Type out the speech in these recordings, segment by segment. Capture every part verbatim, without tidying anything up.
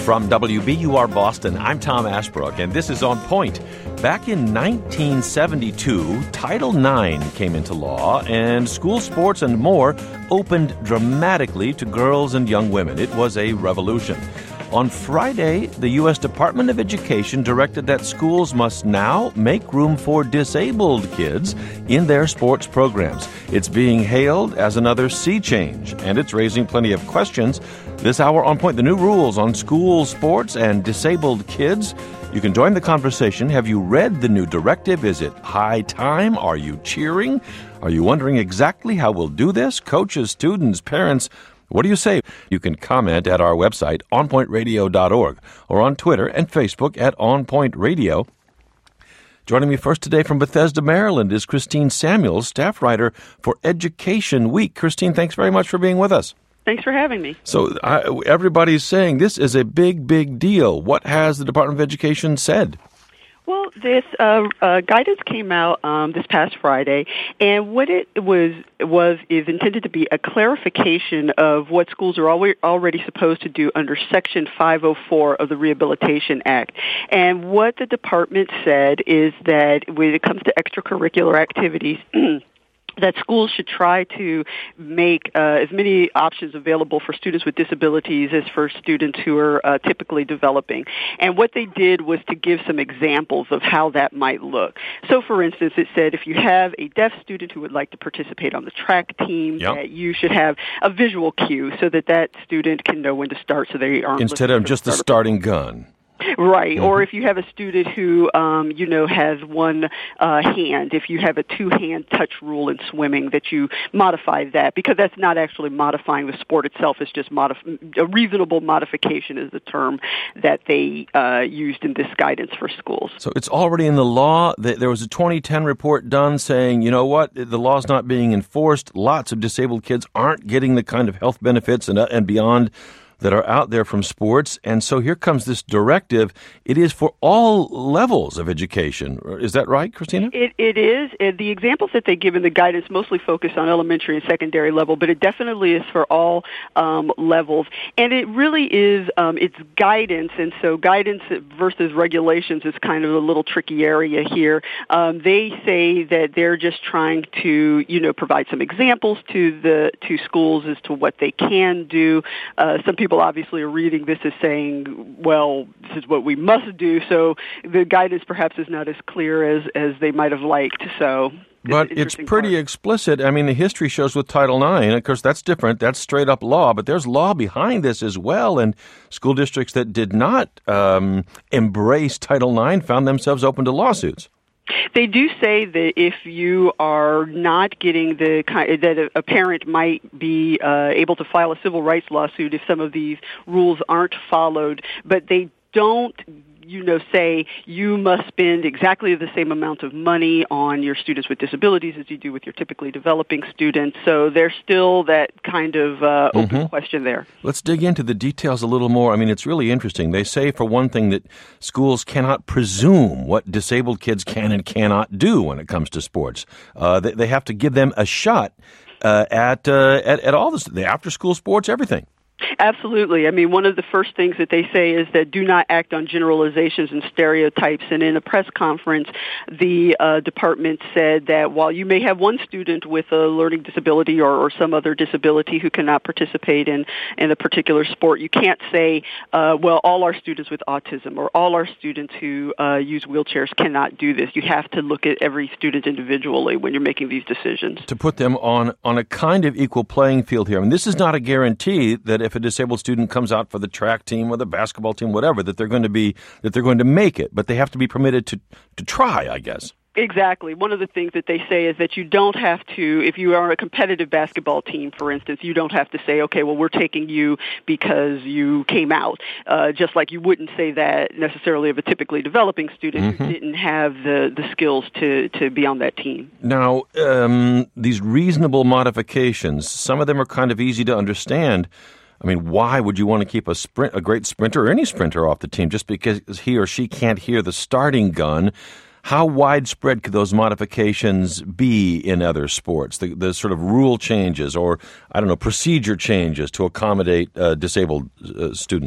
From W B U R Boston, I'm Tom Ashbrook, and this is On Point. Back in nineteen seventy-two, Title nine came into law, and school sports and more opened dramatically to girls and young women. It was a revolution. On Friday, the U S Department of Education directed that schools must now make room for disabled kids in their sports programs. It's being hailed as another sea change, and it's raising plenty of questions. This hour on Point, the new rules on school sports and disabled kids. You can join the conversation. Have you read the new directive? Is it high time? Are you cheering? Are you wondering exactly how we'll do this? Coaches, students, parents, what do you say? You can comment at our website, on point radio dot org, or on Twitter and Facebook at On Point Radio. Joining me first today from Bethesda, Maryland, is Christine Samuels, staff writer for Education Week. Christine, thanks very much for being with us. Thanks for having me. So I, everybody's saying this is a big, big deal. What has the Department of Education said? Well, this uh, uh, guidance came out um, this past Friday, and what it was was is intended to be a clarification of what schools are already, already supposed to do under Section five oh four of the Rehabilitation Act. And what the department said is that when it comes to extracurricular activities, that schools should try to make uh, as many options available for students with disabilities as for students who are uh, typically developing. And what they did was to give some examples of how that might look. So, for instance, it said if you have a deaf student who would like to participate on the track team, yep. that you should have a visual cue so that that student can know when to start so they aren't instead of just the starting gun. Right, Mm-hmm. or if you have a student who, um, you know, has one uh, hand, if you have a two-hand touch rule in swimming, that you modify that, because that's not actually modifying the sport itself. It's just modif- a reasonable modification is the term that they uh, used in this guidance for schools. So it's already in the law. There was a twenty ten report done saying, you know what, the law's not being enforced. Lots of disabled kids aren't getting the kind of health benefits and, uh, and beyond that are out there from sports. And so here comes this directive. It is for all levels of education. Is that right, Christina? It, it is. The examples that they give in the guidance mostly focus on elementary and secondary level, but it definitely is for all um, levels. And it really is, um, it's guidance, and so guidance versus regulations is kind of a little tricky area here. Um, they say that they're just trying to, you know, provide some examples to the to schools as to what they can do. Uh, some people People obviously are reading this as saying, well, this is what we must do, so the guidance perhaps is not as clear as, as they might have liked. So, But it's pretty part. explicit. I mean, the history shows with Title nine, of course, that's different. That's straight-up law, but there's law behind this as well, and school districts that did not um, embrace Title nine found themselves open to lawsuits. They do say that if you are not getting the kind that a parent might be uh, able to file a civil rights lawsuit if some of these rules aren't followed, but they don't, you know, say you must spend exactly the same amount of money on your students with disabilities as you do with your typically developing students. So there's still that kind of uh, open mm-hmm. question there. Let's dig into the details a little more. I mean, it's really interesting. They say, for one thing, that schools cannot presume what disabled kids can and cannot do when it comes to sports. Uh, they, they have to give them a shot uh, at, uh, at at all this, the after-school sports, everything. Absolutely. I mean, one of the first things that they say is that do not act on generalizations and stereotypes. And in a press conference, the uh, department said that while you may have one student with a learning disability or, or some other disability who cannot participate in, in a particular sport, you can't say, uh, well, all our students with autism or all our students who uh, use wheelchairs cannot do this. You have to look at every student individually when you're making these decisions. To put them on, on a kind of equal playing field here. I mean, this is not a guarantee that if a disabled student comes out for the track team or the basketball team, whatever, that they're going to be that they're going to make it, but they have to be permitted to to try, I guess. Exactly. One of the things that they say is that you don't have to, if you are a competitive basketball team, for instance, you don't have to say, okay, well, we're taking you because you came out, uh, just like you wouldn't say that necessarily of a typically developing student mm-hmm. who didn't have the, the skills to, to be on that team. Now, um, these reasonable modifications, some of them are kind of easy to understand. I mean, why would you want to keep a sprint, a great sprinter or any sprinter off the team just because he or she can't hear the starting gun? How widespread could those modifications be in other sports, the, the sort of rule changes or, I don't know, procedure changes to accommodate uh, disabled uh, students?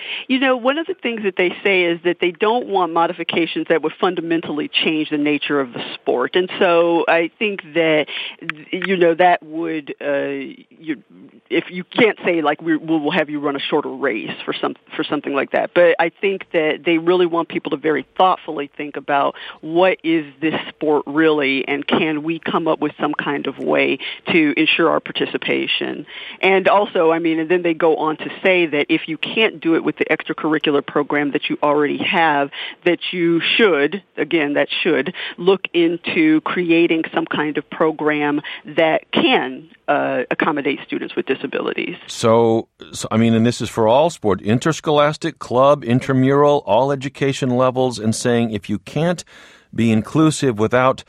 You know, one of the things that they say is that they don't want modifications that would fundamentally change the nature of the sport. And so I think that, you know, that would, uh, you, if you can't say, like, we will have you run a shorter race for some for something like that. But I think that they really want people to very thoughtfully think about what is this sport really, and can we come up with some kind of way to ensure our participation. And also, I mean, and then they go on to say that if you can't do it with the extracurricular program that you already have, that you should, again, that should, look into creating some kind of program that can uh, accommodate students with disabilities. So, so, I mean, and this is for all sport, interscholastic, club, intramural, all education levels, and saying if you can't be inclusive without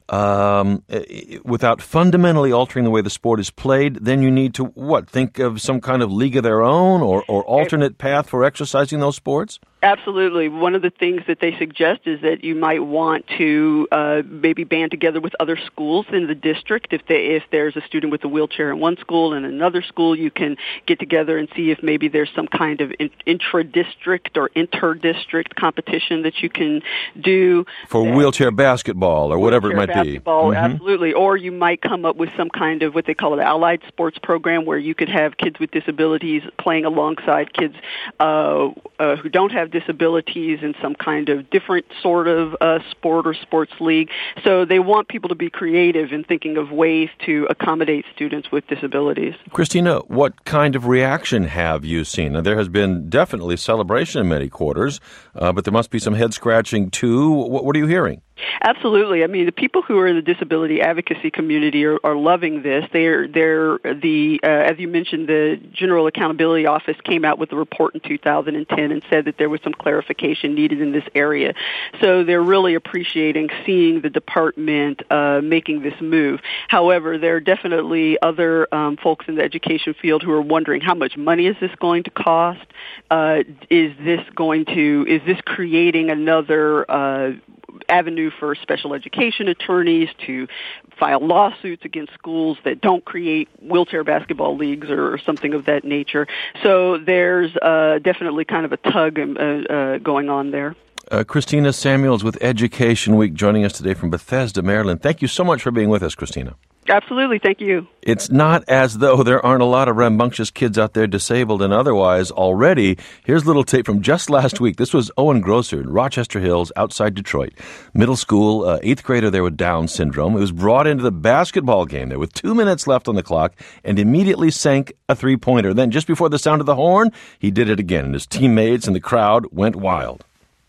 Um, without fundamentally altering the way the sport is played, then you need to, what, think of some kind of league of their own or, or alternate path for exercising those sports? Absolutely. One of the things that they suggest is that you might want to uh, maybe band together with other schools in the district. If they, if there's a student with a wheelchair in one school and another school, you can get together and see if maybe there's some kind of in, intra-district or inter-district competition that you can do. For that, wheelchair basketball or whatever it might basketball, be. Mm-hmm. Absolutely. Or you might come up with some kind of what they call an allied sports program where you could have kids with disabilities playing alongside kids uh, uh, who don't have disabilities in some kind of different sort of uh, sport or sports league. So they want people to be creative in thinking of ways to accommodate students with disabilities. Christina, what kind of reaction have you seen? Now, there has been definitely celebration in many quarters, uh, but there must be some head-scratching too. What, what are you hearing? Absolutely. I mean, the people who are in the disability advocacy community are, are loving this. They're, they're the, uh, as you mentioned, the General Accountability Office came out with a report in two thousand ten and said that there was some clarification needed in this area. So they're really appreciating seeing the department uh, making this move. However, there are definitely other um, folks in the education field who are wondering how much money is this going to cost? Uh, is this going to, is this creating another uh, avenue for special education attorneys to file lawsuits against schools that don't create wheelchair basketball leagues or, or something of that nature. So there's uh, definitely kind of a tug uh, uh, going on there. Uh, Christina Samuels with Education Week joining us today from Bethesda, Maryland. Thank you so much for being with us, Christina. Absolutely. Thank you. It's not as though there aren't a lot of rambunctious kids out there, disabled and otherwise, already. Here's a little tape from just last week. This was Owen Grosser in Rochester Hills outside Detroit. Middle school, uh, eighth grader there with Down syndrome. He was brought into the basketball game there with two minutes left on the clock and immediately sank a three-pointer. Then just before the sound of the horn, he did it again, and his teammates and the crowd went wild.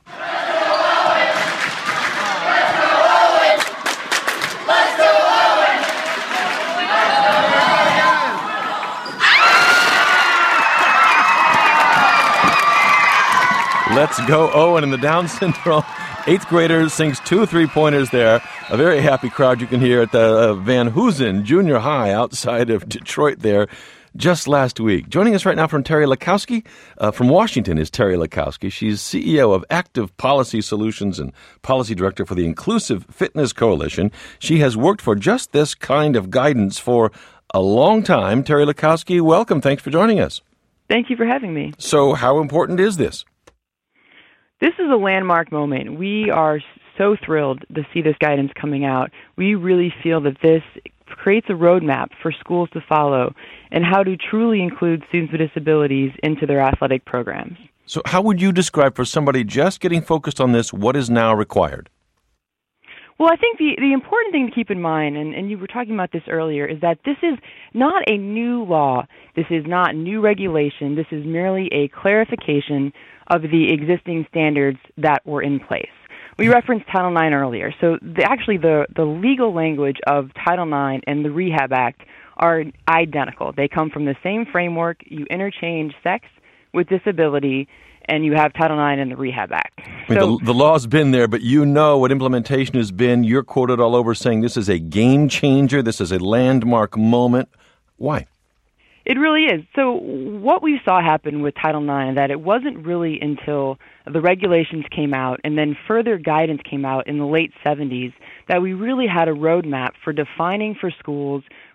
Let's go, Owen, and the Down syndrome. Eighth grader sings two three-pointers there. A very happy crowd you can hear at the uh, Van Hoosen Junior High outside of Detroit there just last week. Joining us right now from Terry Lakowski, uh, from Washington is Terry Lakowski. She's C E O of Active Policy Solutions and Policy Director for the Inclusive Fitness Coalition. She has worked for just this kind of guidance for a long time. Terry Lakowski, welcome. Thanks for joining us. Thank you for having me. So how important is this? This is a landmark moment. We are so thrilled to see this guidance coming out. We really feel that this creates a roadmap for schools to follow and how to truly include students with disabilities into their athletic programs. So how would you describe for somebody just getting focused on this what is now required? Well, I think the, the important thing to keep in mind, and, and you were talking about this earlier, is that this is not a new law. This is not new regulation. This is merely a clarification of the existing standards that were in place. We referenced Title nine earlier. So the, actually the, the legal language of Title nine and the Rehab Act are identical. They come from the same framework. You interchange sex with disability, and you have Title nine and the Rehab Act. I mean, so, the, the law's been there, but you know what implementation has been. You're quoted all over saying this is a game changer. This is a landmark moment. Why? It really is. So what we saw happen with Title nine, that it wasn't really until the regulations came out and then further guidance came out in the late seventies that we really had a roadmap for defining for schools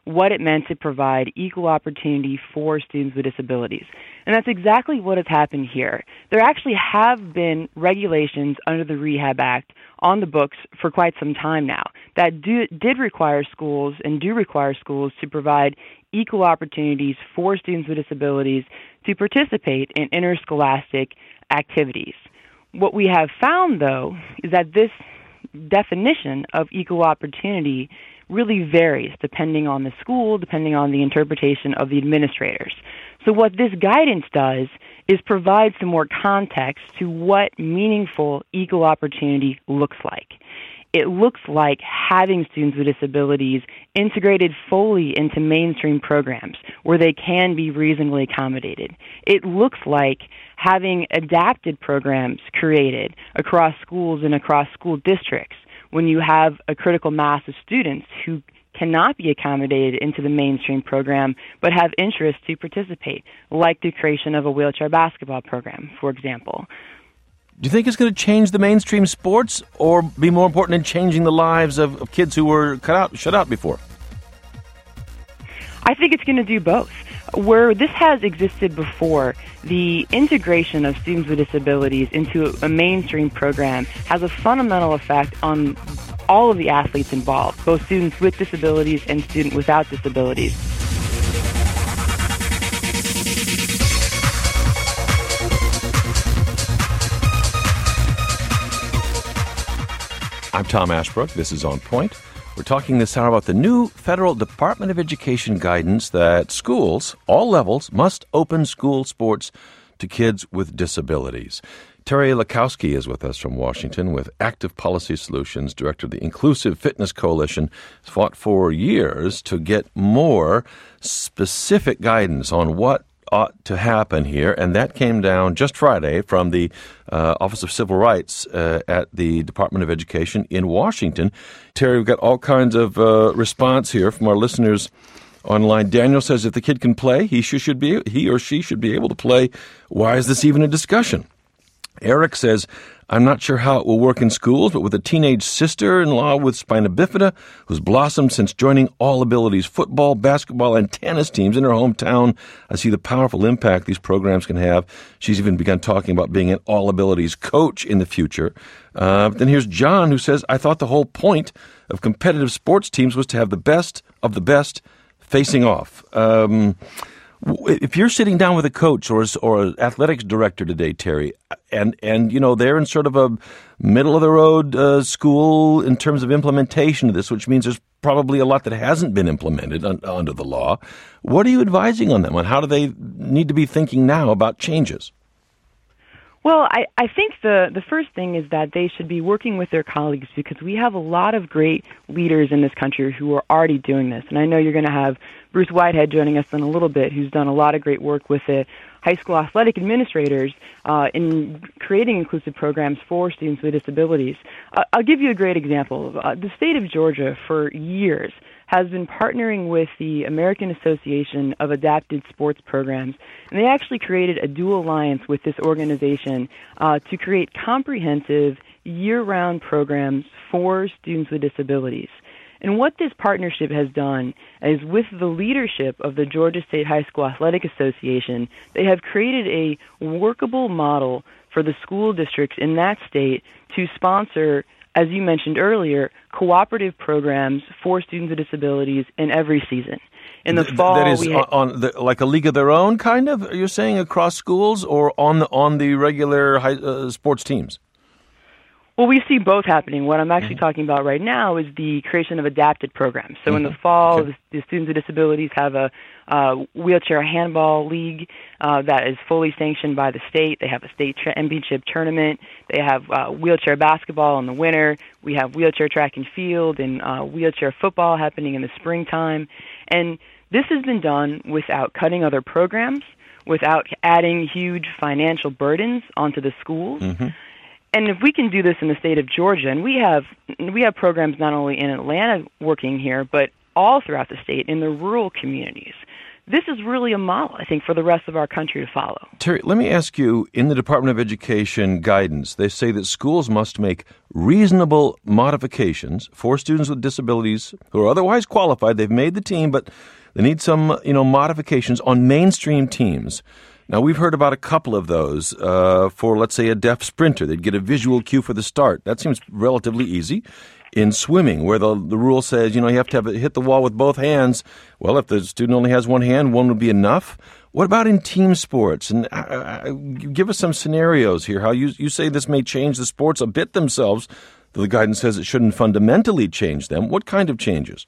what it meant to provide equal opportunity for students with disabilities. And that's exactly what has happened here. There actually have been regulations under the Rehab Act on the books for quite some time now that do, did require schools and do require schools to provide equal opportunities for students with disabilities to participate in interscholastic activities. What we have found, though, is that this definition of equal opportunity really varies depending on the school, depending on the interpretation of the administrators. So what this guidance does is provide some more context to what meaningful equal opportunity looks like. It looks like having students with disabilities integrated fully into mainstream programs where they can be reasonably accommodated. It looks like having adapted programs created across schools and across school districts when you have a critical mass of students who cannot be accommodated into the mainstream program but have interest to participate, like the creation of a wheelchair basketball program, for example. Do you think it's going to change the mainstream sports or be more important in changing the lives of, of kids who were cut out, shut out before? I think it's going to do both. Where this has existed before, the integration of students with disabilities into a mainstream program has a fundamental effect on all of the athletes involved, both students with disabilities and students without disabilities. I'm Tom Ashbrook. This is On Point. We're talking this hour about the new federal Department of Education guidance that schools, all levels, must open school sports to kids with disabilities. Terry Lakowski is with us from Washington with Active Policy Solutions, director of the Inclusive Fitness Coalition, has fought for years to get more specific guidance on what ought to happen here, and that came down just Friday from the uh, Office of Civil Rights uh, at the Department of Education in Washington. Terry, we've got all kinds of uh, response here from our listeners online. Daniel says if the kid can play, he should be he or she should be able to play. Why is this even a discussion? Eric says, I'm not sure how it will work in schools, but with a teenage sister-in-law with spina bifida who's blossomed since joining All Abilities football, basketball, and tennis teams in her hometown, I see the powerful impact these programs can have. She's even begun talking about being an All Abilities coach in the future. Uh, but then here's John, who says, I thought the whole point of competitive sports teams was to have the best of the best facing off. Um... If you're sitting down with a coach or or an athletics director today, Terry, and, and you know they're in sort of a middle-of-the-road uh, school in terms of implementation of this, which means there's probably a lot that hasn't been implemented un, under the law, what are you advising on them? On how do they need to be thinking now about changes? Well, I, I think the, the first thing is that they should be working with their colleagues because we have a lot of great leaders in this country who are already doing this. And I know you're going to have Bruce Whitehead joining us in a little bit, who's done a lot of great work with the high school athletic administrators uh, in creating inclusive programs for students with disabilities. Uh, I'll give you a great example. Uh, the state of Georgia for years has been partnering with the American Association of Adapted Sports Programs, and they actually created a dual alliance with this organization uh, to create comprehensive year-round programs for students with disabilities. And what this partnership has done is, with the leadership of the Georgia State High School Athletic Association, they have created a workable model for the school districts in that state to sponsor, as you mentioned earlier, cooperative programs for students with disabilities in every season. In the Th- fall, that is we had, on the, like a league of their own, kind of. You're saying across schools or on the on the regular high, uh, sports teams? Well, we see both happening. What I'm actually Mm-hmm. talking about right now is the creation of adapted programs. So Mm-hmm. in the fall, Okay. the, the students with disabilities have a uh, wheelchair handball league uh, that is fully sanctioned by the state. They have a state championship tournament. They have uh, wheelchair basketball in the winter. We have wheelchair track and field and uh, wheelchair football happening in the springtime. And this has been done without cutting other programs, without adding huge financial burdens onto the schools. Mm-hmm. And if we can do this in the state of Georgia, and we have we have programs not only in Atlanta working here, but all throughout the state in the rural communities. this is really a model, I think, for the rest of our country to follow. Terry, let me ask you, in the Department of Education guidance, they say that schools must make reasonable modifications for students with disabilities who are otherwise qualified. They've made the team, but they need some, you know, modifications on mainstream teams. Now, we've heard about a couple of those uh, for, let's say, a deaf sprinter. They'd get a visual cue for the start. That seems relatively easy. In swimming, where the the rule says, you know, you have to have it hit the wall with both hands. Well, if the student only has one hand, one would be enough. What about in team sports? And uh, give us some scenarios here. How you you say this may change the sports a bit themselves, though the guidance says it shouldn't fundamentally change them. What kind of changes?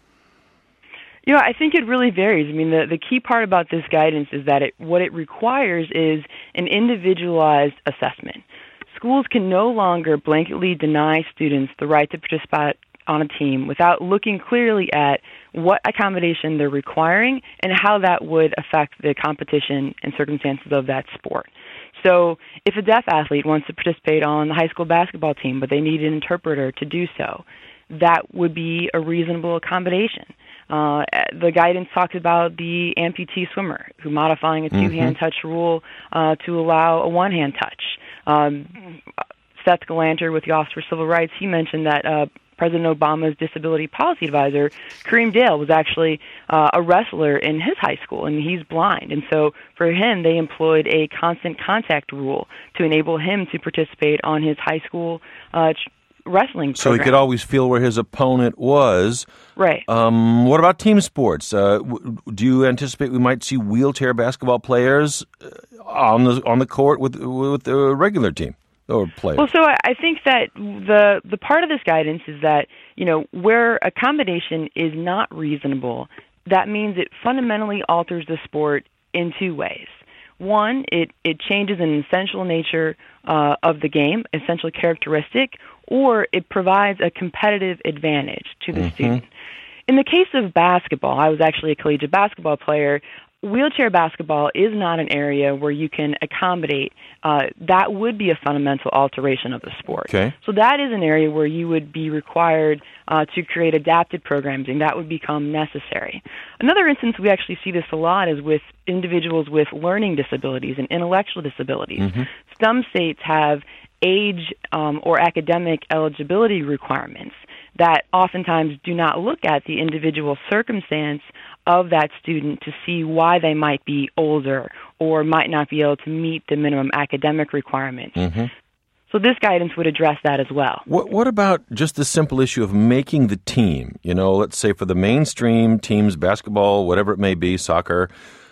You know, I think it really varies. I mean, the, the key part about this guidance is that it, what it requires is an individualized assessment. Schools can no longer blanketly deny students the right to participate on a team without looking clearly at what accommodation they're requiring and how that would affect the competition and circumstances of that sport. So if a deaf athlete wants to participate on the high school basketball team, but they need an interpreter to do so, that would be a reasonable accommodation. Uh, the guidance talks about the amputee swimmer who modifying a two-hand mm-hmm. touch rule uh, to allow a one-hand touch. Um, Seth Galanter with the Office for Civil Rights, he mentioned that uh, President Obama's disability policy advisor, Kareem Dale, was actually uh, a wrestler in his high school, and he's blind. And so for him, they employed a constant contact rule to enable him to participate on his high school uh, wrestling program. So he could always feel where his opponent was. Right. Um, what about team sports? Uh, w- do you anticipate we might see wheelchair basketball players on the on the court with with the regular team or players? Well, so I think that the the part of this guidance is that, you know, where accommodation is not reasonable, that means it fundamentally alters the sport in two ways. One, it, it changes an essential nature uh, of the game, essential characteristic, or it provides a competitive advantage to the mm-hmm. student. In the case of basketball, I was actually a collegiate basketball player. Wheelchair basketball is not an area where you can accommodate. Uh, that would be a fundamental alteration of the sport. Okay. So that is an area where you would be required uh, to create adapted programming. That would become necessary. Another instance we actually see this a lot is with individuals with learning disabilities and intellectual disabilities. Mm-hmm. Some states have age um, or academic eligibility requirements that oftentimes do not look at the individual circumstance of that student to see why they might be older or might not be able to meet the minimum academic requirements. Mm-hmm. So this guidance would address that as well. What, what about just the simple issue of making the team? You know, let's say for the mainstream teams, basketball, whatever it may be, soccer,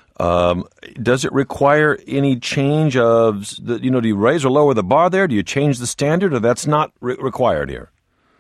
um, does it require any change of, the, you know, do you raise or lower the bar there? Do you change the standard, or that's not re- required here?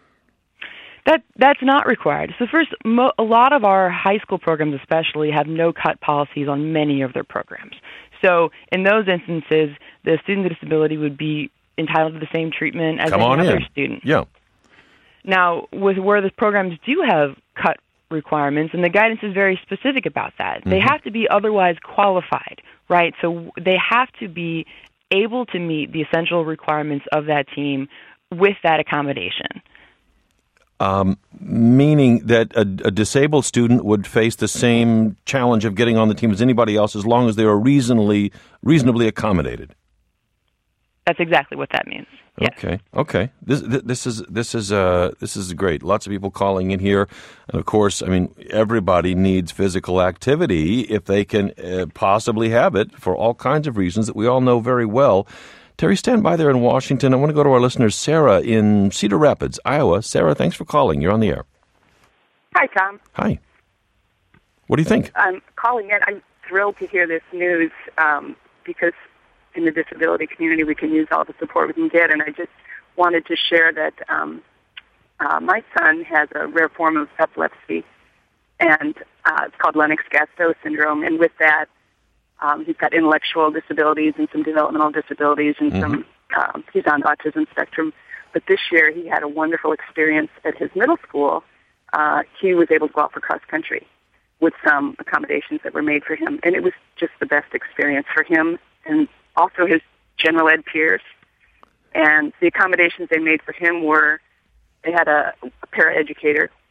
That that's not required. So first, mo- a lot of our high school programs especially have no-cut policies on many of their programs. So in those instances, the student with disability would be entitled to the same treatment as Come any other in. student. Yeah. Now, with where the programs do have cut requirements, and the guidance is very specific about that, mm-hmm. they have to be otherwise qualified, right? So they have to be able to meet the essential requirements of that team with that accommodation. Um, meaning that a, a disabled student would face the same challenge of getting on the team as anybody else, as long as they are reasonably reasonably accommodated. That's exactly what that means. Yes. Okay. Okay. This this is this is uh this is great. Lots of people calling in here, and of course, I mean, everybody needs physical activity if they can uh, possibly have it for all kinds of reasons that we all know very well. Terry, stand by there in Washington. I want to go to our listener, Sarah, in Cedar Rapids, Iowa. Sarah, thanks for calling. You're on the air. Hi, Tom. Hi. What do you think? I'm calling in. I'm thrilled to hear this news um, because in the disability community we can use all the support we can get. And I just wanted to share that um, uh, my son has a rare form of epilepsy, and uh, it's called Lennox-Gastaut syndrome. And with that, Um, he's got intellectual disabilities and some developmental disabilities, and mm-hmm. some. Um, he's on the autism spectrum. But this year, he had a wonderful experience at his middle school. Uh, he was able to go out for cross country with some accommodations that were made for him, and it was just the best experience for him and also his general ed peers. And the accommodations they made for him were they had a, a paraeducator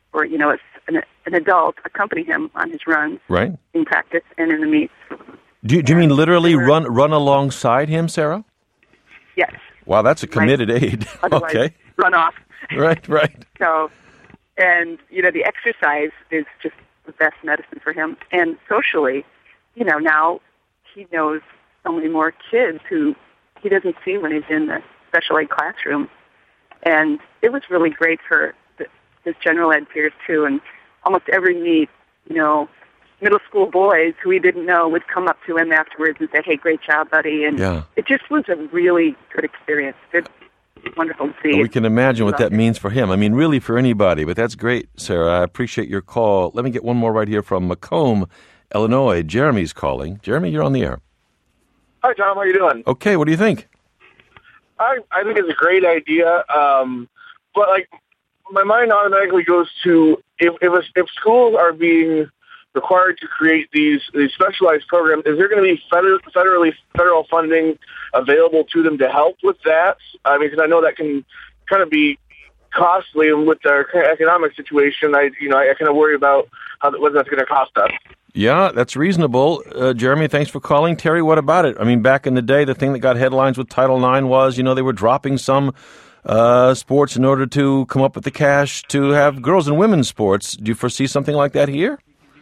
or, you know, an, an adult accompany him on his runs, right, in practice and in the meets. Do you, do you mean literally run run alongside him, Sarah? Yes. Wow, that's a committed right. aid. Otherwise, okay. run off. Right, right. So, and, you know, the exercise is just the best medicine for him. And socially, you know, now he knows so many more kids who he doesn't see when he's in the special ed classroom. And it was really great for the, his general ed peers, too. And almost every meet, you know, middle school boys who he didn't know would come up to him afterwards and say, hey, great job, buddy. And yeah. it just was a really good experience. Good, wonderful to see. Well, we can imagine what that means for him. I mean, really for anybody, but that's great, Sarah. I appreciate your call. Let me get one more right here from Macomb, Illinois. Jeremy's calling. Jeremy, you're on the air. Hi, Tom. How you doing? Okay, what do you think? I, I think it's a great idea, um, but, like, my mind automatically goes to if if, a, if schools are being required to create these, these specialized programs, is there going to be federal, federally federal funding available to them to help with that? I mean, because I know that can kind of be costly, and with our economic situation, I you know I, I kind of worry about how what that's going to cost us. Yeah, that's reasonable. Uh, Jeremy, thanks for calling. Terry, what about it? I mean, back in the day, the thing that got headlines with Title nine was, you know, they were dropping some uh, sports in order to come up with the cash to have girls and women's sports. Do you foresee something like that here?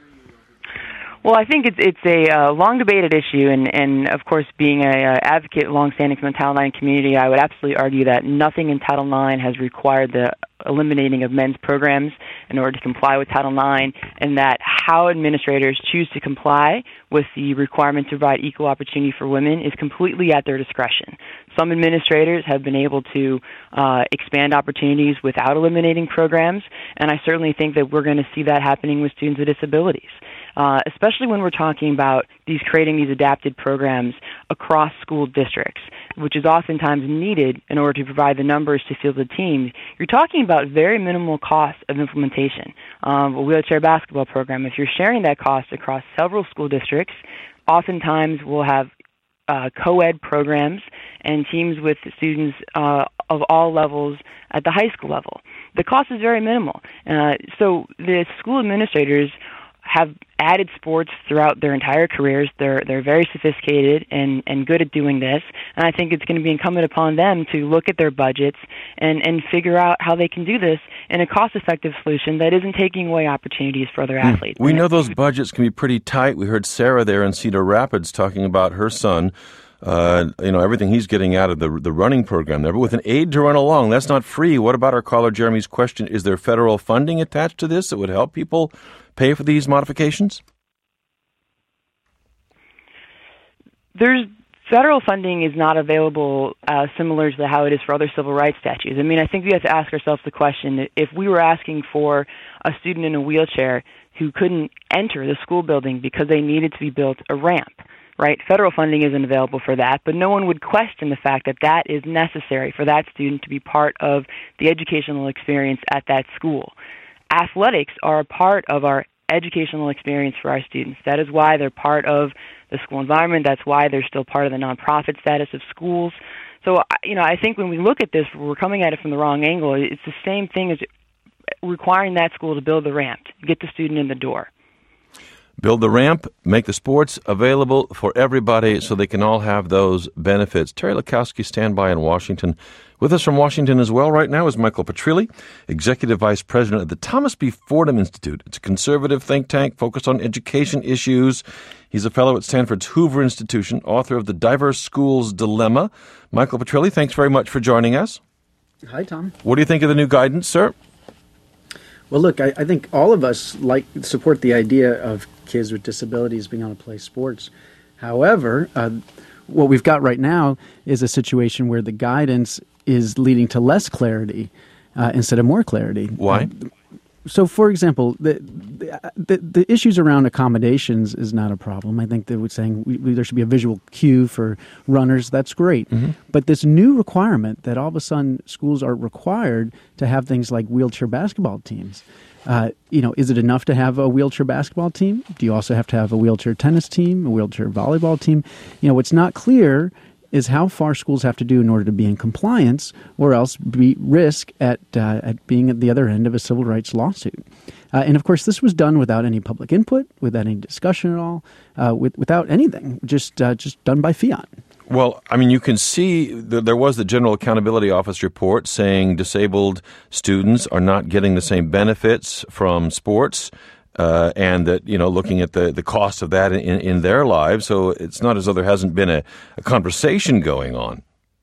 Well, I think it's it's a uh, long debated issue, and, and of course, being a uh, advocate long-standing from the Title nine community, I would absolutely argue that nothing in Title nine has required the eliminating of men's programs in order to comply with Title nine, and that how administrators choose to comply with the requirement to provide equal opportunity for women is completely at their discretion. Some administrators have been able to uh, expand opportunities without eliminating programs, and I certainly think that we're going to see that happening with students with disabilities. Uh, especially when we're talking about these creating these adapted programs across school districts, which is oftentimes needed in order to provide the numbers to field the teams. You're talking about very minimal cost of implementation. Um, a wheelchair basketball program, if you're sharing that cost across several school districts, oftentimes we'll have uh, co-ed programs and teams with students uh, of all levels at the high school level. The cost is very minimal. Uh, so the school administrators have added sports throughout their entire careers. They're they're very sophisticated and, and good at doing this, and I think it's going to be incumbent upon them to look at their budgets and, and figure out how they can do this in a cost-effective solution that isn't taking away opportunities for other athletes. We know those budgets can be pretty tight. We heard Sarah there in Cedar Rapids talking about her son, uh, you know, everything he's getting out of the the running program there. But with an aid to run along, that's not free. What about our caller Jeremy's question? Is there federal funding attached to this that would help people pay for these modifications? There's federal funding is not available uh, similar to how it is for other civil rights statutes. I mean, I think we have to ask ourselves the question, if we were asking for a student in a wheelchair who couldn't enter the school building because they needed to be built a ramp, right? Federal funding isn't available for that, but no one would question the fact that that is necessary for that student to be part of the educational experience at that school. Athletics are a part of our educational experience for our students. That is why they're part of the school environment. That's why they're still part of the nonprofit status of schools. So, you know, I think when we look at this, we're coming at it from the wrong angle. It's the same thing as requiring that school to build the ramp, get the student in the door. Build the ramp, make the sports available for everybody so they can all have those benefits. Terry Lukowski, standby in Washington. With us from Washington as well right now is Michael Petrilli, Executive Vice President of the Thomas B. Fordham Institute. It's a conservative think tank focused on education issues. He's a fellow at Stanford's Hoover Institution, author of The Diverse Schools Dilemma. Michael Petrilli, thanks very much for joining us. Hi, Tom. What do you think of the new guidance, sir? Well, look, I, I think all of us like support the idea of kids with disabilities being able to play sports. However, uh, what we've got right now is a situation where the guidance is leading to less clarity uh, instead of more clarity. Why? Uh, so, for example, the, the the issues around accommodations is not a problem. I think they were saying we, we, there should be a visual cue for runners. That's great. Mm-hmm. But this new requirement that all of a sudden schools are required to have things like wheelchair basketball teams. Uh, you know, is it enough to have a wheelchair basketball team? Do you also have to have a wheelchair tennis team, a wheelchair volleyball team? You know, what's not clear is how far schools have to do in order to be in compliance or else be risk at, uh, at being at the other end of a civil rights lawsuit. Uh, and, of course, this was done without any public input, without any discussion at all, uh, with, without anything, just uh, just done by fiat. Well, I mean, you can see that there was the General Accountability Office report saying disabled students are not getting the same benefits from sports, uh, and that, you know, looking at the, the cost of that in, in their lives. So it's not as though there hasn't been a, a conversation going on.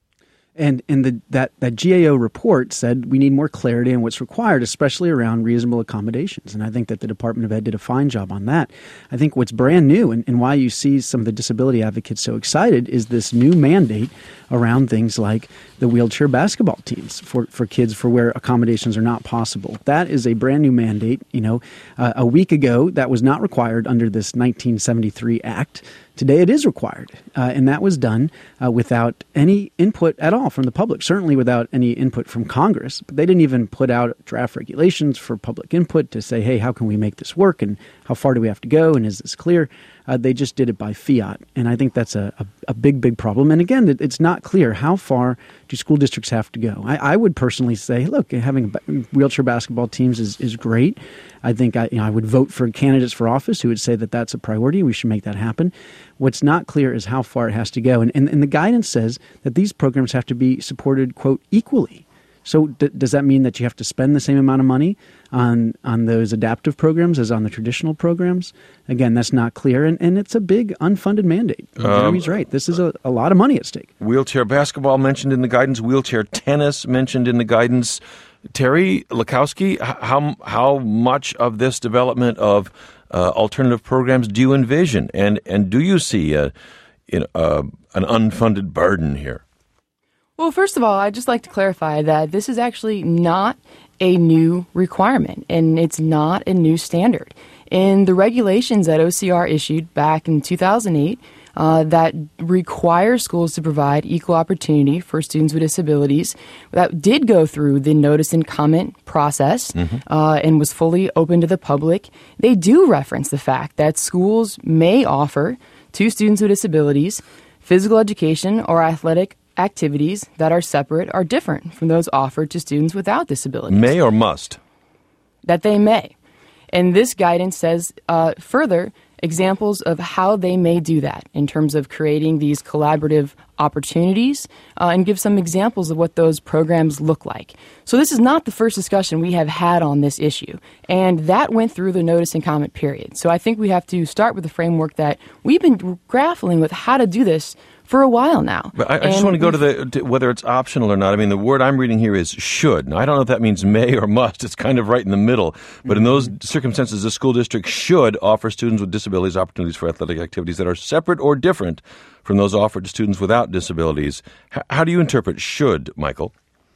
And and the, that, that G A O report said we need more clarity on what's required, especially around reasonable accommodations. And I think that the Department of Ed did a fine job on that. I think what's brand new and, and why you see some of the disability advocates so excited is this new mandate around things like the wheelchair basketball teams for, for kids for where accommodations are not possible. That is a brand new mandate. You know, uh, a week ago, that was not required under this nineteen seventy-three Act. Today it is required, uh, and that was done uh, without any input at all from the public, certainly without any input from Congress. But they didn't even put out draft regulations for public input to say, hey, how can we make this work, and how far do we have to go, and is this clear? Uh, they just did it by fiat, and I think that's a, a, a big, big problem. And again, it, it's not clear how far do school districts have to go. I, I would personally say, look, having wheelchair basketball teams is, is great. I think I, you know, I would vote for candidates for office who would say that that's a priority. We should make that happen. What's not clear is how far it has to go. And, and, and the guidance says that these programs have to be supported, quote, equally. So d- does that mean that you have to spend the same amount of money on on those adaptive programs as on the traditional programs? Again, that's not clear, and, and it's a big unfunded mandate. Um, Jeremy's right. This is a, a lot of money at stake. Wheelchair basketball mentioned in the guidance, wheelchair tennis mentioned in the guidance. Terry Lakowski, how how much of this development of uh, alternative programs do you envision, and and do you see a, you know, uh, an unfunded burden here? Well, first of all, I'd just like to clarify that this is actually not a new requirement, and it's not a new standard. In the regulations that O C R issued back in two thousand eight, uh, that require schools to provide equal opportunity for students with disabilities, that did go through the notice and comment process mm-hmm. uh, and was fully open to the public. They do reference the fact that schools may offer to students with disabilities physical education or athletic activities that are separate or different from those offered to students without disabilities. May or must? That they may. And this guidance says uh, further examples of how they may do that in terms of creating these collaborative opportunities uh, and give some examples of what those programs look like. So this is not the first discussion we have had on this issue, and that went through the notice and comment period. So I think we have to start with the framework that we've been grappling with how to do this for a while now. But I, I just want to go to the to whether it's optional or not. I mean, the word I'm reading here is should. Now, I don't know if that means may or must. It's kind of right in the middle. But in those circumstances, the school district should offer students with disabilities opportunities for athletic activities that are separate or different from those offered to students without disabilities. H- how do you interpret should, Michael?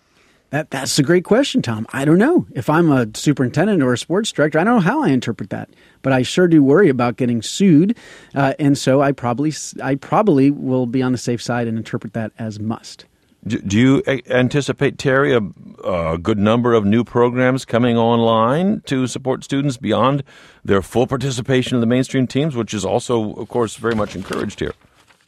That That's a great question, Tom. I don't know. If I'm a superintendent or a sports director, I don't know how I interpret that. But I sure do worry about getting sued, uh, and so I probably I probably will be on the safe side and interpret that as must. Do, do you a- anticipate, Terry, a, a good number of new programs coming online to support students beyond their full participation in the mainstream teams, which is also, of course, very much encouraged here?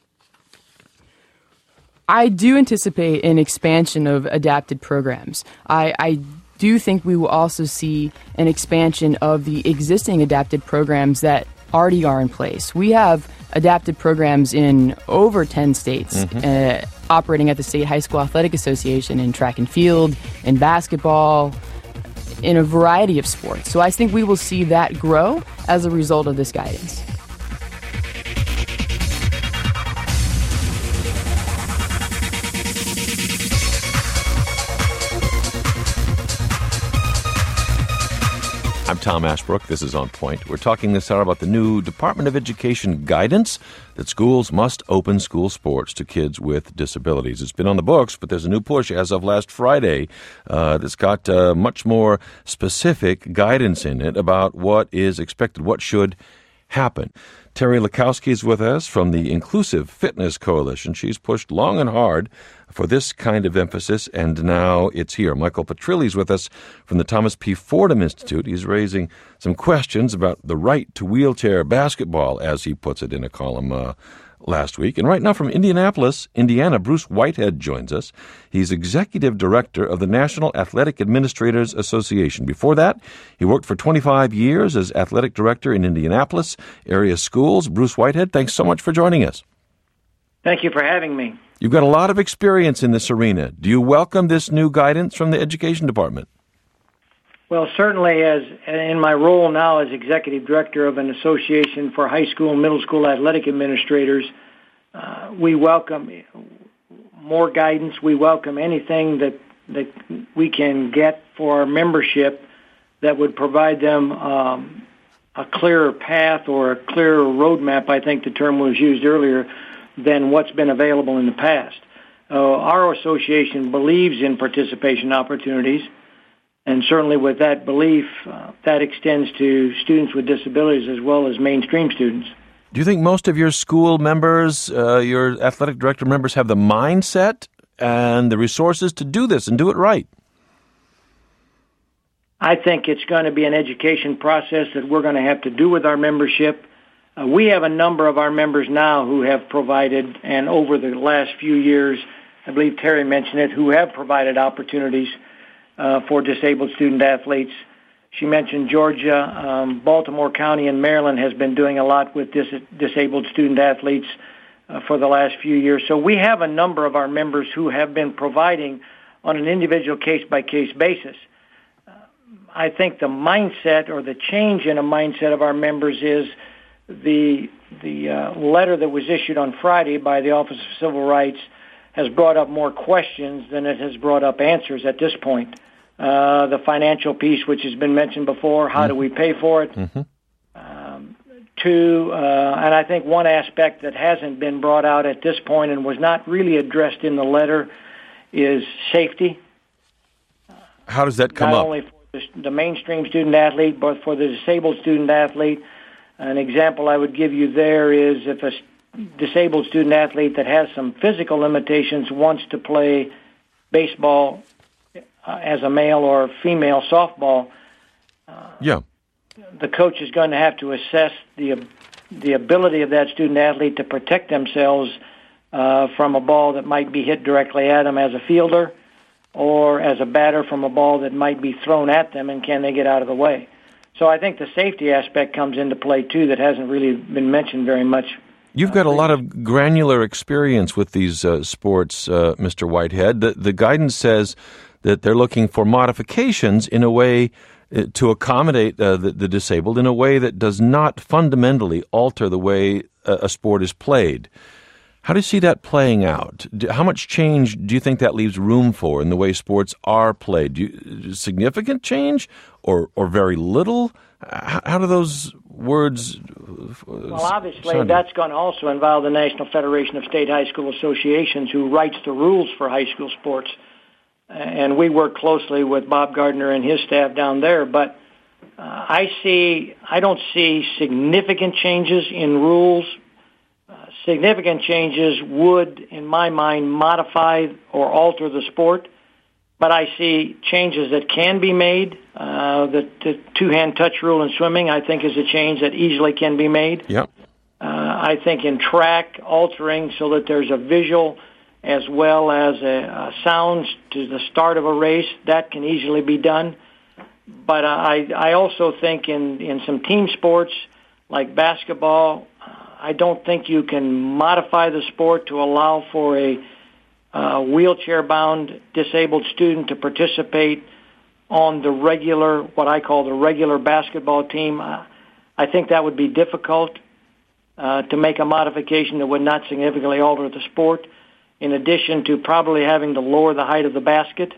I do anticipate an expansion of adapted programs. I, I do think we will also see an expansion of the existing adapted programs that already are in place. We have adapted programs in over ten states, mm-hmm. uh, operating at the State High School Athletic Association in track and field, in basketball, in a variety of sports. So I think we will see that grow as a result of this guidance. I'm Tom Ashbrook. This is On Point. We're talking this hour about the new Department of Education guidance that schools must open school sports to kids with disabilities. It's been on the books, but there's a new push as of last Friday uh, that's got uh, much more specific guidance in it about what is expected, what should happen. Terry Lakowski is with us from the Inclusive Fitness Coalition. She's pushed long and hard for this kind of emphasis, and now it's here. Michael Petrilli is with us from the Thomas P. Fordham Institute. He's raising some questions about the right to wheelchair basketball, as he puts it in a column uh, last week. And right now from Indianapolis, Indiana, Bruce Whitehead joins us. He's executive director of the National Athletic Administrators Association. Before that, he worked for twenty-five years as athletic director in Indianapolis area schools. Bruce Whitehead, thanks so much for joining us. Thank you for having me. You've got a lot of experience in this arena. Do you welcome this new guidance from the Education Department? Well, certainly as in my role now as executive director of an association for high school and middle school athletic administrators, uh, we welcome more guidance. We welcome anything that, that we can get for our membership that would provide them um, a clearer path or a clearer roadmap, I think the term was used earlier, than what's been available in the past. Uh, our association believes in participation opportunities, and certainly with that belief, uh, that extends to students with disabilities as well as mainstream students. Do you think most of your school members, uh, your athletic director members, have the mindset and the resources to do this and do it right? I think it's going to be an education process that we're going to have to do with our membership. Uh, we have a number of our members now who have provided, and over the last few years, I believe Terry mentioned it, who have provided opportunities uh, for disabled student athletes. She mentioned Georgia. Um, Baltimore County in Maryland has been doing a lot with dis- disabled student athletes uh, for the last few years. So we have a number of our members who have been providing on an individual case-by-case basis. Uh, I think the mindset or the change in a mindset of our members is The the uh, letter that was issued on Friday by the Office of Civil Rights has brought up more questions than it has brought up answers at this point. Uh, the financial piece, which has been mentioned before, how mm-hmm. do we pay for it? Mm-hmm. Um, two, uh, and I think one aspect that hasn't been brought out at this point and was not really addressed in the letter is safety. How does that come not up? Not only for the, the mainstream student athlete, but for the disabled student athlete. An example I would give you there is if a disabled student athlete that has some physical limitations wants to play baseball uh, as a male or female softball, uh, yeah. the coach is going to have to assess the the ability of that student athlete to protect themselves uh, from a ball that might be hit directly at them as a fielder or as a batter from a ball that might be thrown at them, and can they get out of the way? So I think the safety aspect comes into play, too, that hasn't really been mentioned very much. You've got a lot of granular experience with these uh, sports, uh, Mister Whitehead. The, the guidance says that they're looking for modifications in a way uh, to accommodate uh, the, the disabled in a way that does not fundamentally alter the way a, a sport is played. How do you see that playing out? How much change do you think that leaves room for in the way sports are played? Do you, significant change or or very little? How, how do those words Well, obviously, sound? That's going to also involve the National Federation of State High School Associations, who writes the rules for high school sports. And we work closely with Bob Gardner and his staff down there. But uh, I see, I don't see significant changes in rules. Significant changes would, in my mind, modify or alter the sport, but I see changes that can be made. Uh, the, the two-hand touch rule in swimming, I think, is a change that easily can be made. Yep. Uh, I think in track, altering so that there's a visual as well as a, a sound to the start of a race, that can easily be done. But uh, I, I also think in, in some team sports like basketball, I don't think you can modify the sport to allow for a uh, wheelchair-bound disabled student to participate on the regular, what I call the regular basketball team. Uh, I think that would be difficult uh, to make a modification that would not significantly alter the sport, in addition to probably having to lower the height of the basket.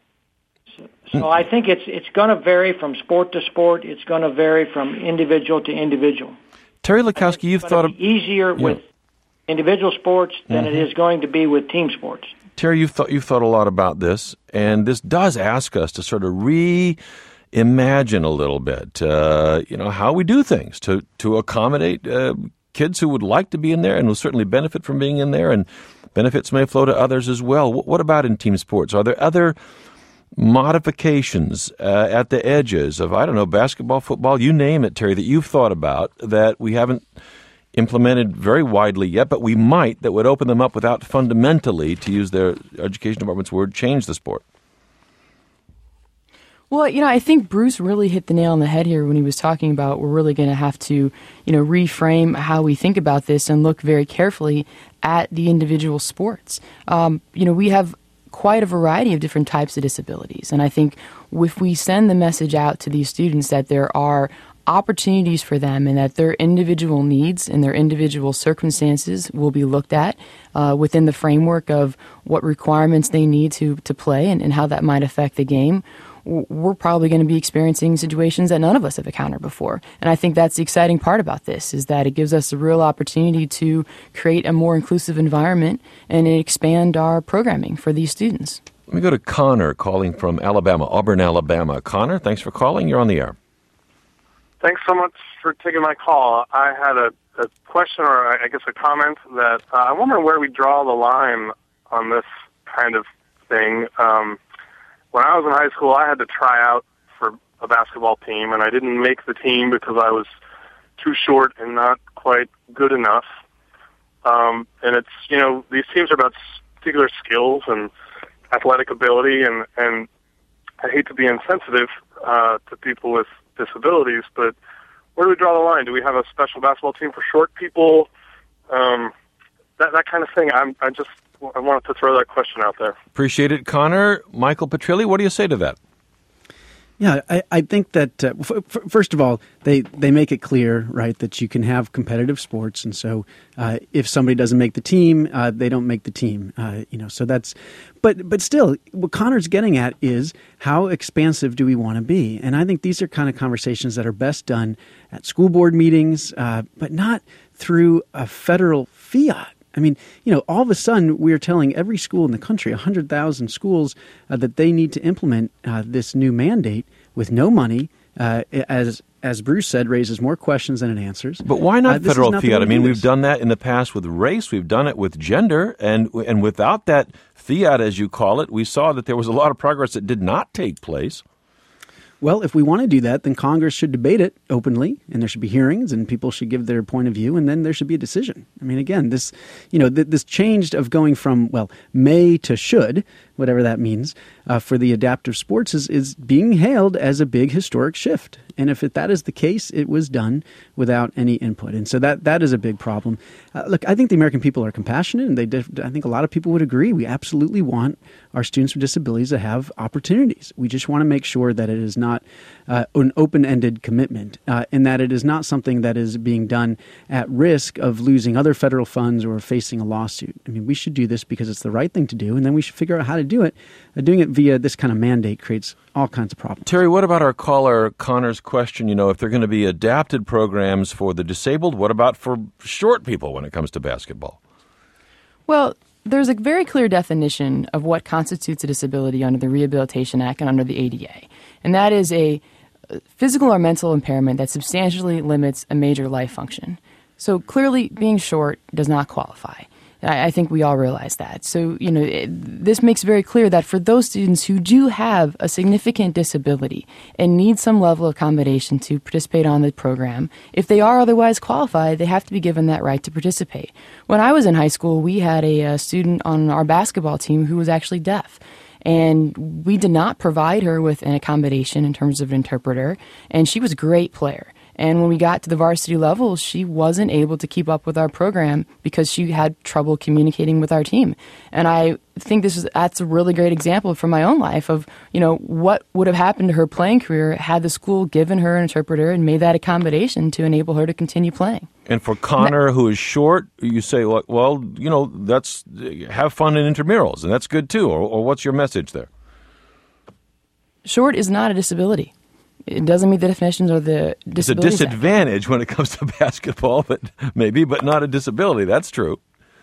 So, so I think it's it's going to vary from sport to sport. It's going to vary from individual to individual. Terry Lukowski, you've thought of easier yeah. with individual sports than mm-hmm. it is going to be with team sports. Terry, you've thought you've thought a lot about this, and this does ask us to sort of reimagine a little bit, uh, you know, how we do things to to accommodate uh, kids who would like to be in there and will certainly benefit from being in there, and benefits may flow to others as well. What about in team sports? Are there other modifications uh, at the edges of, I don't know, basketball, football, you name it, Terry, that you've thought about that we haven't implemented very widely yet, but we might, that would open them up without fundamentally, to use their education department's word, change the sport? Well, you know, I think Bruce really hit the nail on the head here when he was talking about we're really going to have to, you know, reframe how we think about this and look very carefully at the individual sports. Um, you know, we have quite a variety of different types of disabilities. And I think if we send the message out to these students that there are opportunities for them and that their individual needs and their individual circumstances will be looked at uh, within the framework of what requirements they need to, to play and, and how that might affect the game, we're probably going to be experiencing situations that none of us have encountered before. And I think that's the exciting part about this, is that it gives us a real opportunity to create a more inclusive environment and expand our programming for these students. Let me go to Connor calling from Alabama, Auburn, Alabama. Connor, thanks for calling. You're on the air. Thanks so much for taking my call. I had a, a question, or I guess a comment, that uh, I wonder where we draw the line on this kind of thing. Um, when I was in high school, I had to try out for a basketball team, and I didn't make the team because I was too short and not quite good enough. Um, and it's, you know, these teams are about particular skills and athletic ability, and, and I hate to be insensitive uh, to people with disabilities, but where do we draw the line? Do we have a special basketball team for short people? Um, that that kind of thing. I'm, I just I wanted to throw that question out there. Appreciate it, Connor. Michael Petrilli, what do you say to that? Yeah, I, I think that, uh, f- f- first of all, they, they make it clear, right, that you can have competitive sports. And so uh, if somebody doesn't make the team, uh, they don't make the team. Uh, you know, so that's, but but still, what Connor's getting at is how expansive do we want to be? And I think these are kind of conversations that are best done at school board meetings, uh, but not through a federal fiat. I mean, you know, all of a sudden we're telling every school in the country, one hundred thousand schools, uh, that they need to implement uh, this new mandate with no money. Uh, as as Bruce said, raises more questions than it answers. But why not uh, federal not fiat? I mean, do we've done that in the past with race. We've done it with gender. And and without that fiat, as you call it, we saw that there was a lot of progress that did not take place. Well, if we want to do that, then Congress should debate it openly, and there should be hearings, and people should give their point of view, and then there should be a decision. I mean, again, this, you know, th- this change of going from, well, may to should, whatever that means, uh, for the adaptive sports is, is being hailed as a big historic shift. And if it, that is the case, it was done without any input. And so that that is a big problem. Uh, look, I think the American people are compassionate, and they def- I think a lot of people would agree. We absolutely want our students with disabilities to have opportunities. We just want to make sure that it is not uh, an open-ended commitment, uh, and that it is not something that is being done at risk of losing other federal funds or facing a lawsuit. I mean, we should do this because it's the right thing to do, and then we should figure out how to do it. Uh, doing it via this kind of mandate creates all kinds of problems. Terry, what about our caller Connor's question? You know, if they're going to be adapted programs for the disabled, what about for short people when it comes to basketball? Well, there's a very clear definition of what constitutes a disability under the Rehabilitation Act and under the A D A. And that is a physical or mental impairment that substantially limits a major life function. So clearly, being short does not qualify. I, I think we all realize that. So, you know, it, this makes very clear that for those students who do have a significant disability and need some level of accommodation to participate on the program, if they are otherwise qualified, they have to be given that right to participate. When I was in high school, we had a, a student on our basketball team who was actually deaf. And we did not provide her with an accommodation in terms of an interpreter, and she was a great player. And when we got to the varsity level, she wasn't able to keep up with our program because she had trouble communicating with our team. And I think this is that's a really great example from my own life of, you know, what would have happened to her playing career had the school given her an interpreter and made that accommodation to enable her to continue playing. And for Connor, who is short, you say, well, you know, that's have fun in intramurals, and that's good too. Or, or what's your message there? Short is not a disability. It doesn't meet the definitions or the disability. It's a disadvantage Act. When it comes to basketball, but maybe, but not a disability. That's true.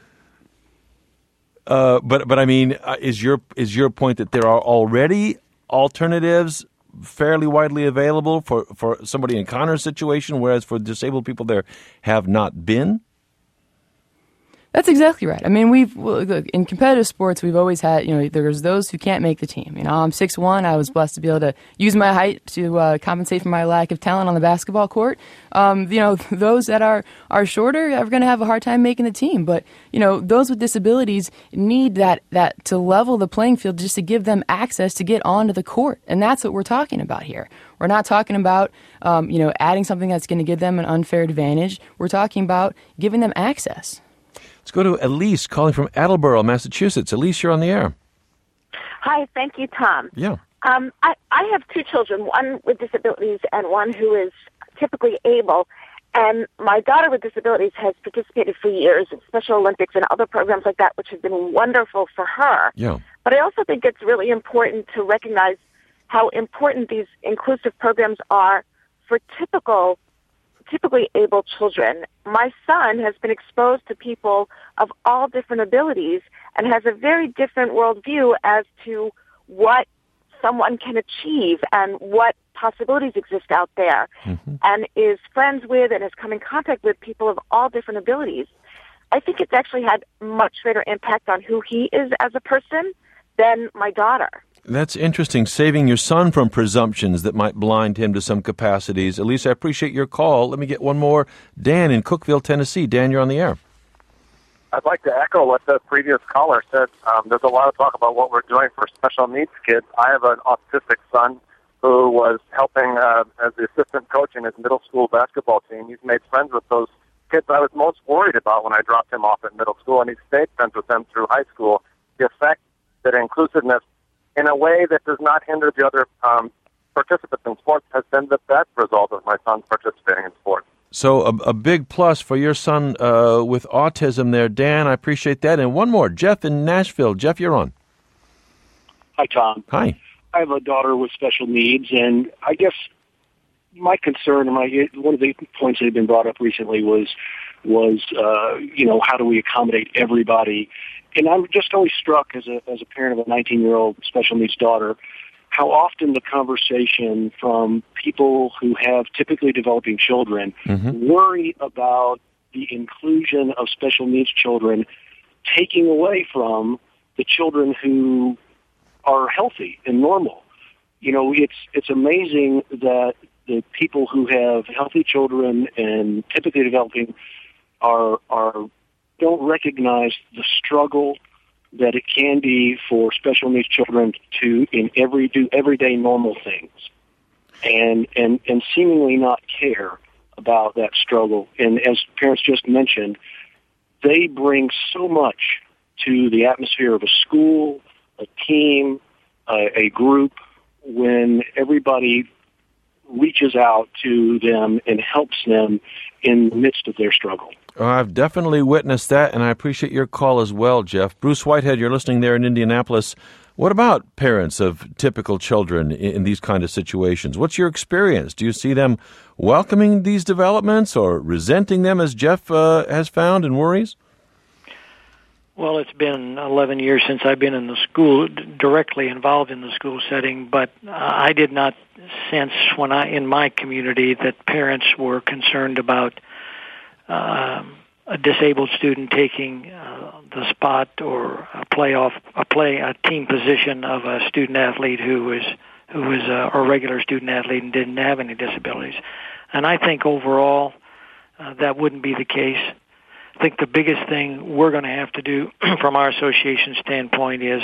Uh, but but I mean, uh, is your is your point that there are already alternatives fairly widely available for, for somebody in Connor's situation, whereas for disabled people there have not been? That's exactly right. I mean, we've look, in competitive sports, we've always had, you know, there's those who can't make the team. You know, I'm six one. I was blessed to be able to use my height to uh, compensate for my lack of talent on the basketball court. Um, you know, those that are, are shorter are going to have a hard time making the team. But, you know, those with disabilities need that, that to level the playing field just to give them access to get onto the court. And that's what we're talking about here. We're not talking about, um, you know, adding something that's going to give them an unfair advantage. We're talking about giving them access. Let's go to Elise calling from Attleboro, Massachusetts. Elise, you're on the air. Hi, thank you, Tom. Yeah. Um, I, I have two children, one with disabilities and one who is typically able. And my daughter with disabilities has participated for years in Special Olympics and other programs like that, which has been wonderful for her. Yeah. But I also think it's really important to recognize how important these inclusive programs are for typical typically able children. My son has been exposed to people of all different abilities and has a very different worldview as to what someone can achieve and what possibilities exist out there, mm-hmm. and is friends with and has come in contact with people of all different abilities. I think it's actually had much greater impact on who he is as a person than my daughter. That's interesting, saving your son from presumptions that might blind him to some capacities. Elise, I appreciate your call. Let me get one more. Dan in Cookeville, Tennessee. Dan, you're on the air. I'd like to echo what the previous caller said. Um, there's a lot of talk about what we're doing for special needs kids. I have an autistic son who was helping uh, as the assistant coach in his middle school basketball team. He's made friends with those kids I was most worried about when I dropped him off at middle school, and he's stayed friends with them through high school. The effect that inclusiveness in a way that does not hinder the other um, participants in sports has been the best result of my son's participating in sports. So a, a big plus for your son uh, with autism there, Dan. I appreciate that. And one more, Jeff in Nashville. Jeff, you're on. Hi, Tom. Hi. I have a daughter with special needs, and I guess my concern, and my one of the points that had been brought up recently was, was uh, you know, how do we accommodate everybody? And I'm just always struck as a as a parent of a nineteen-year-old special needs daughter, how often the conversation from people who have typically developing children mm-hmm. worry about the inclusion of special needs children taking away from the children who are healthy and normal. You know, it's it's amazing that the people who have healthy children and typically developing are are don't recognize the struggle that it can be for special needs children to in every do everyday normal things, and and and seemingly not care about that struggle. And as parents just mentioned, they bring so much to the atmosphere of a school, a team, a, a group, when everybody reaches out to them and helps them in the midst of their struggle. I've definitely witnessed that, and I appreciate your call as well, Jeff. Bruce Whitehead, you're listening there in Indianapolis. What about parents of typical children in these kind of situations? What's your experience? Do you see them welcoming these developments or resenting them, as Jeff uh, has found and worries? Well, it's been eleven years since I've been in the school, directly involved in the school setting, but uh, I did not sense when I, in my community, that parents were concerned about uh, a disabled student taking uh, the spot or a playoff, a play, a team position of a student athlete who was who was a, a regular student athlete and didn't have any disabilities. And I think overall uh, that wouldn't be the case. I think the biggest thing we're going to have to do from our association standpoint is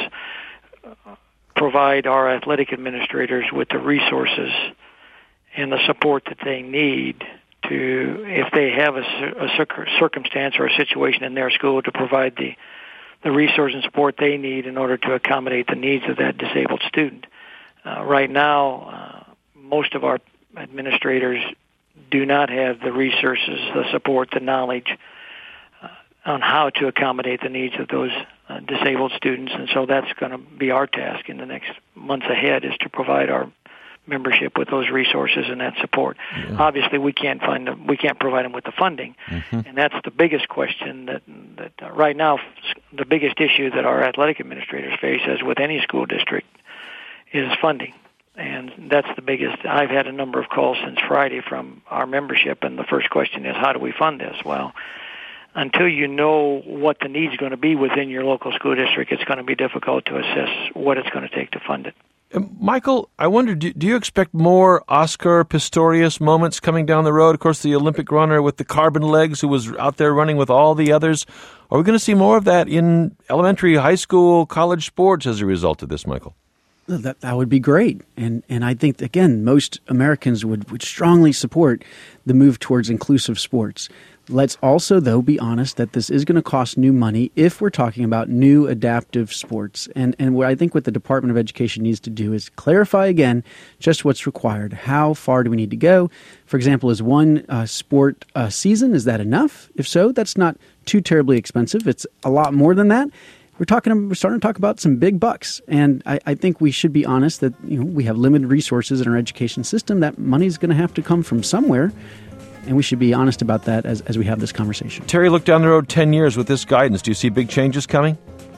provide our athletic administrators with the resources and the support that they need to, if they have a, a circumstance or a situation in their school, to provide the, the resources and support they need in order to accommodate the needs of that disabled student. Uh, right now, uh, most of our administrators do not have the resources, the support, the knowledge on how to accommodate the needs of those uh, disabled students. And so that's going to be our task in the next months ahead, is to provide our membership with those resources and that support. Yeah. Obviously, we can't find them, we can't provide them with the funding. Mm-hmm. And that's the biggest question that, that uh, right now, the biggest issue that our athletic administrators face, as with any school district, is funding. And that's the biggest. I've had a number of calls since Friday from our membership, and the first question is, how do we fund this? Well, until you know what the needs are going to be within your local school district, it's going to be difficult to assess what it's going to take to fund it. Michael, I wonder, do, do you expect more Oscar Pistorius moments coming down the road? Of course, the Olympic runner with the carbon legs who was out there running with all the others. Are we going to see more of that in elementary, high school, college sports as a result of this, Michael? That that would be great. And and I think, again, most Americans would, would strongly support the move towards inclusive sports. Let's also, though, be honest that this is going to cost new money if we're talking about new adaptive sports. And and what I think what the Department of Education needs to do is clarify again just what's required. How far do we need to go? For example, is one uh, sport uh, season, is that enough? If so, that's not too terribly expensive. It's a lot more than that. We're talking. We're starting to talk about some big bucks, and I, I think we should be honest that you know we have limited resources in our education system. That money's going to have to come from somewhere, and we should be honest about that as as we have this conversation. Terry, look down the road ten years with this guidance. Do you see big changes coming?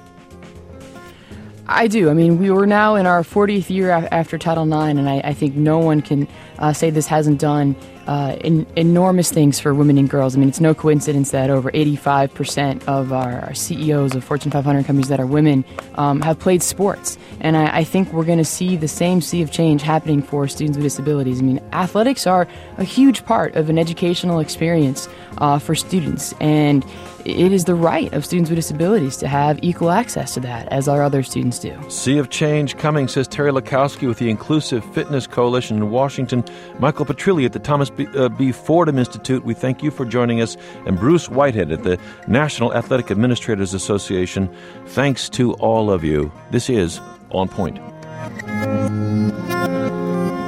I do. I mean, we were now in our fortieth year after Title nine, and I, I think no one can uh, say this hasn't done uh, in, enormous things for women and girls. I mean, it's no coincidence that over eighty-five percent of our, our C E Os of Fortune five hundred companies that are women um, have played sports. And I, I think we're going to see the same sea of change happening for students with disabilities. I mean, athletics are a huge part of an educational experience uh, for students, and it is the right of students with disabilities to have equal access to that, as our other students do. Sea of change coming, says Terry Lakowski with the Inclusive Fitness Coalition in Washington. Michael Petrilli at the Thomas B. Uh, B. Fordham Institute, we thank you for joining us. And Bruce Whitehead at the National Athletic Administrators Association. Thanks to all of you. This is On Point.